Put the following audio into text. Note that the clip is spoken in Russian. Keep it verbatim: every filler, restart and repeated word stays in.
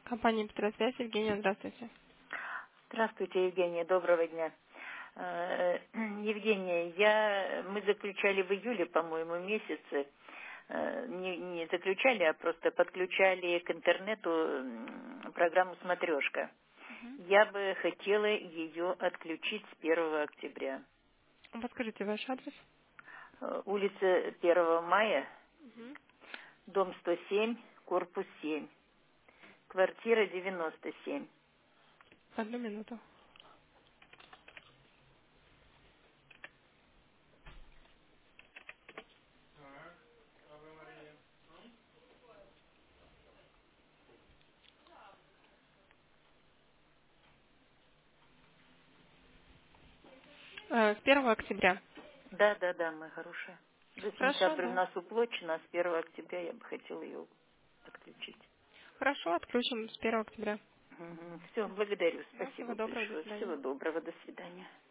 Компания Петросвязь, Евгения, здравствуйте. Здравствуйте, Евгения, доброго дня. Э, Евгения, я, мы заключали в июле, по-моему, месяце, э, не, не заключали, а просто подключали к интернету м, программу «Смотрешка». Я бы хотела ее отключить с первого октября. Подскажите ваш адрес. Э, Улица первого мая, Мгм. дом сто семь, корпус семь, квартира девяносто семь. Одну минуту. Э, С первого октября. Да, да, да, моя хорошая. За Хорошо, сентябрь у да. нас уплочено, а с первого октября я бы хотела ее отключить. Хорошо, отключим с первого октября. Все, благодарю. Да, всего Спасибо доброго, до большое. свидания. Всего доброго. До свидания.